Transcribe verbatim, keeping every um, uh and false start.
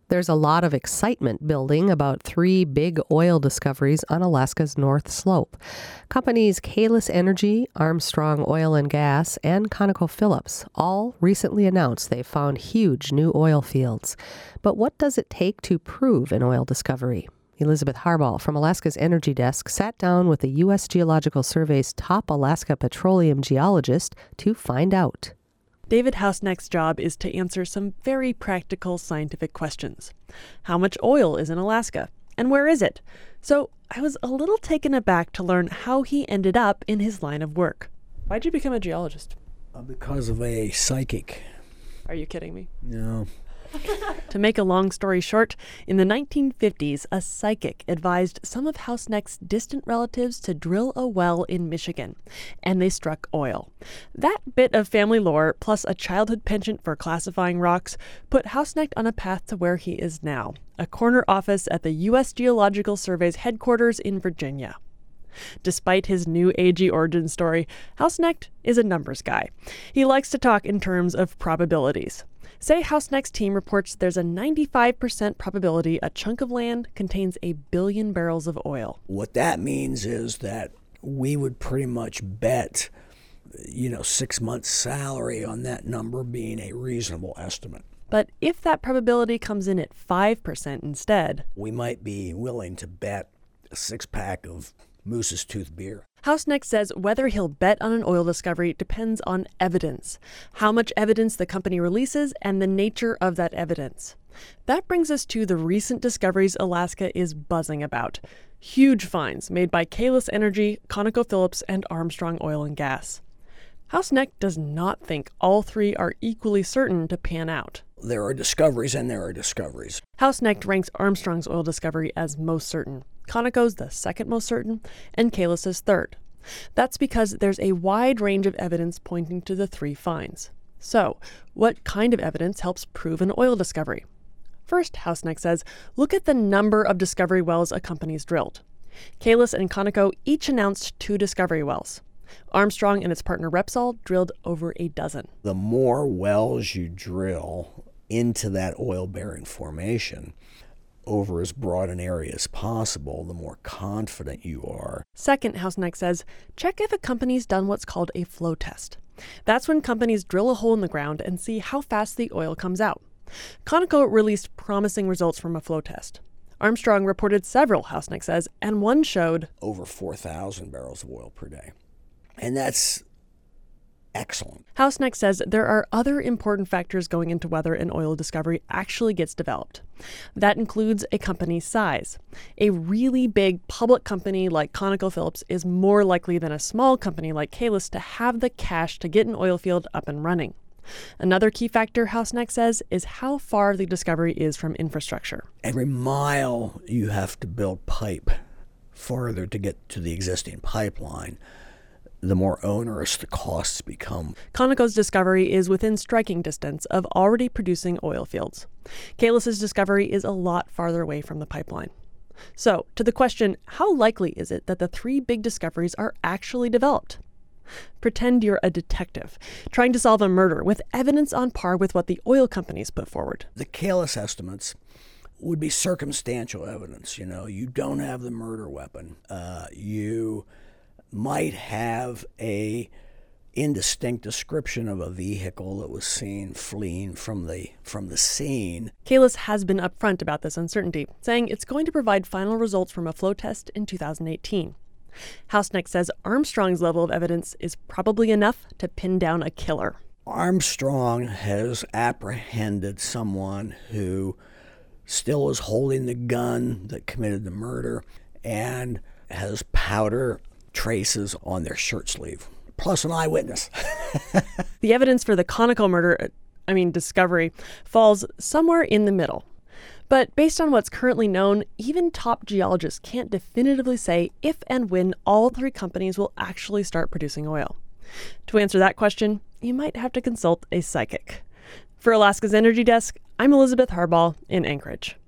There's a lot of excitement building about three big oil discoveries on Alaska's North Slope. Companies Kaelus Energy, Armstrong Oil and Gas, and ConocoPhillips all recently announced they've found huge new oil fields. But what does it take to prove an oil discovery? Elizabeth Harbaugh from Alaska's Energy Desk sat down with the U S Geological Survey's top Alaska petroleum geologist to find out. David Hausnecht's job is to answer some very practical scientific questions. How much oil is in Alaska? And where is it? So I was a little taken aback to learn how he ended up in his line of work. Why'd you become a geologist? Uh, because of a psychic. Are you kidding me? No. To make a long story short, in the nineteen fifties, a psychic advised some of Hausnecht's distant relatives to drill a well in Michigan, and they struck oil. That bit of family lore, plus a childhood penchant for classifying rocks, put Hausnecht on a path to where he is now, a corner office at the U S Geological Survey's headquarters in Virginia. Despite his new agey origin story, Hausnecht is a numbers guy. He likes to talk in terms of probabilities. Say Hausnecht's team reports there's a ninety-five percent probability a chunk of land contains a billion barrels of oil. What that means is that we would pretty much bet, you know, six months' salary on that number being a reasonable estimate. But if that probability comes in at five percent instead, we might be willing to bet a six-pack of Moose's Tooth beer. Hausnecht says whether he'll bet on an oil discovery depends on evidence, how much evidence the company releases, and the nature of that evidence. That brings us to the recent discoveries Alaska is buzzing about. Huge finds made by Kaelus Energy, ConocoPhillips, and Armstrong Oil and Gas. Hausnecht does not think all three are equally certain to pan out. There are discoveries and there are discoveries. Hausnecht ranks Armstrong's oil discovery as most certain. Conoco's the second most certain, and Kaelus is third. That's because there's a wide range of evidence pointing to the three finds. So, what kind of evidence helps prove an oil discovery? First, Hausnecht says, look at the number of discovery wells a company's drilled. Kaelus and Conoco each announced two discovery wells. Armstrong and its partner Repsol drilled over a dozen. The more wells you drill into that oil-bearing formation over as broad an area as possible, the more confident you are. Second, Hausnecht says, check if a company's done what's called a flow test. That's when companies drill a hole in the ground and see how fast the oil comes out. Conoco released promising results from a flow test. Armstrong reported several, Hausnecht says, and one showed over four thousand barrels of oil per day. And that's excellent. Hausnecht says there are other important factors going into whether an oil discovery actually gets developed. That includes a company's size. A really big public company like ConocoPhillips is more likely than a small company like Kaelus to have the cash to get an oil field up and running. Another key factor, Hausnecht says, is how far the discovery is from infrastructure. Every mile you have to build pipe farther to get to the existing pipeline, the more onerous the costs become. Conoco's discovery is within striking distance of already producing oil fields. Kaelus's discovery is a lot farther away from the pipeline. So, to the question, how likely is it that the three big discoveries are actually developed? Pretend you're a detective, trying to solve a murder with evidence on par with what the oil companies put forward. The Kaelus estimates would be circumstantial evidence. You know, you don't have the murder weapon. Uh, you might have a indistinct description of a vehicle that was seen fleeing from the from the scene. Kaelus has been upfront about this uncertainty, saying it's going to provide final results from a flow test in two thousand eighteen. Hausnecht says Armstrong's level of evidence is probably enough to pin down a killer. Armstrong has apprehended someone who still is holding the gun that committed the murder and has powder traces on their shirt sleeve, plus an eyewitness. The evidence for the Conoco murder, I mean discovery, falls somewhere in the middle. But based on what's currently known, even top geologists can't definitively say if and when all three companies will actually start producing oil. To answer that question, you might have to consult a psychic. For Alaska's Energy Desk, I'm Elizabeth Harbaugh in Anchorage.